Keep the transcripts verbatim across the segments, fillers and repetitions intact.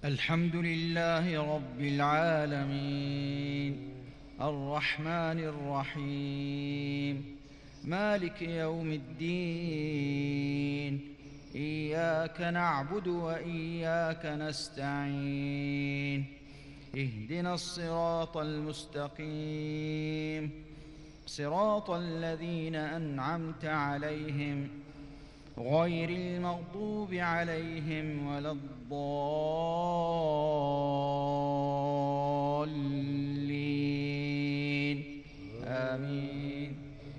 الحمد لله رب العالمين، الرحمن الرحيم، مالك يوم الدين. إياك نعبد وإياك نستعين، اهدنا الصراط المستقيم، صراط الذين أنعمت عليهم غير المغضوب عليهم ولا الضالين، آمين.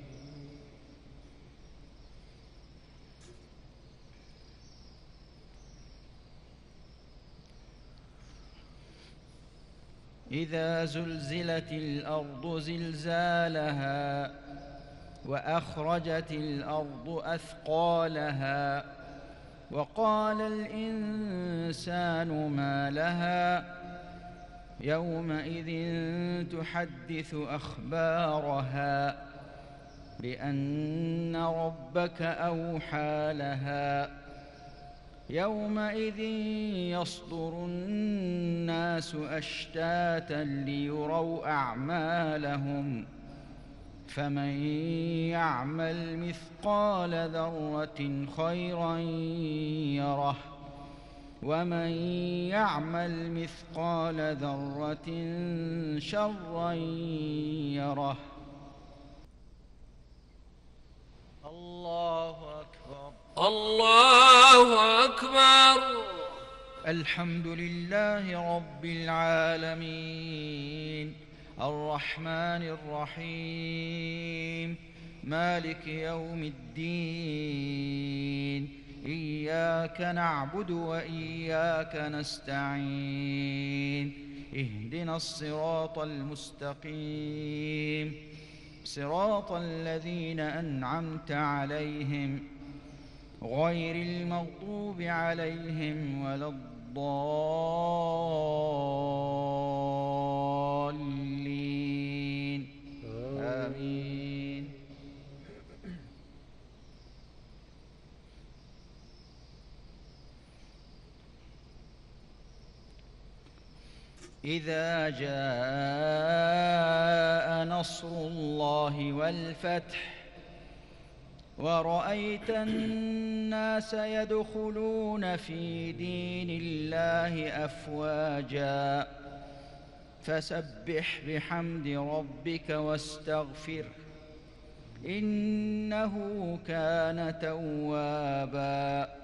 إذا زلزلت الأرض زلزالها وأخرجت الأرض أثقالها وقال الإنسان ما لها يومئذ تحدث أخبارها بأن ربك أوحى لها يومئذ يصدر الناس أشتاتا ليروا أعمالهم فمن يعمل مثقال ذرة خيرا يره ومن يعمل مثقال ذرة شرا يره. الله أكبر. الله أكبر. الحمد لله رب العالمين، الرحمن الرحيم، مالك يوم الدين. إياك نعبد وإياك نستعين، اهدنا الصراط المستقيم، صراط الذين أنعمت عليهم غير المغضوب عليهم ولا الضالين، آمين. إذا جاء نصر الله والفتح ورأيت الناس يدخلون في دين الله أفواجا فسبح بحمد ربك واستغفره إنه كان توابا.